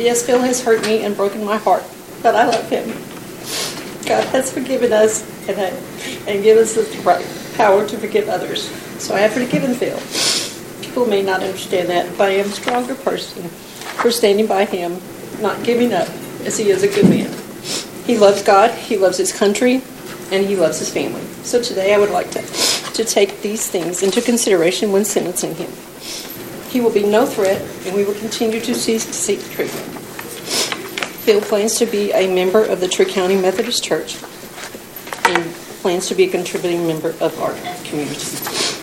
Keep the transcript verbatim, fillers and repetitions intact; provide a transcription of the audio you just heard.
Yes, Phil has hurt me and broken my heart, but I love him. God has forgiven us and, and given us the right power to forgive others. So I have forgiven Phil. People may not understand that, but I am a stronger person for standing by him, not giving up, as he is a good man. He loves God, he loves his country, and he loves his family. So today I would like to, to take these things into consideration when sentencing him. He will be no threat, and we will continue to seek, seek treatment. Phil plans to be a member of the Tree County Methodist Church and plans to be a contributing member of our community.